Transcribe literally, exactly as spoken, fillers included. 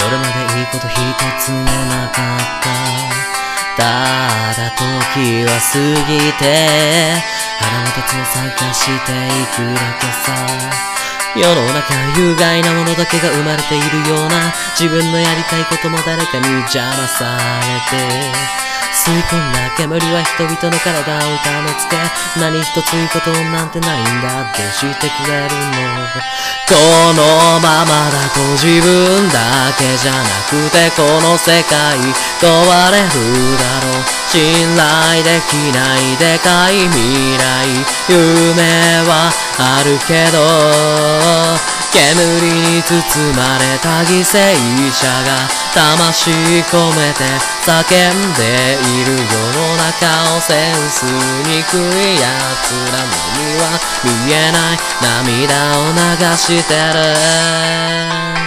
夜までいいこと一つもなかった。ただ時は過ぎて花の鉄を探していくだけさ。世の中有害なものだけが生まれているような、自分のやりたいことも誰かに邪魔されて、吸い込んだ煙は人々の体を痛めつけ、何一ついいことなんてないんだってしてくれるの。このままだと自分だけじゃなくてこの世界問われるだろう。信頼できないでかい未来、夢はあるけど煙に包まれた犠牲者が魂込めて叫んでいる世の中をセンスにくい奴らのには見えない涙を流してる。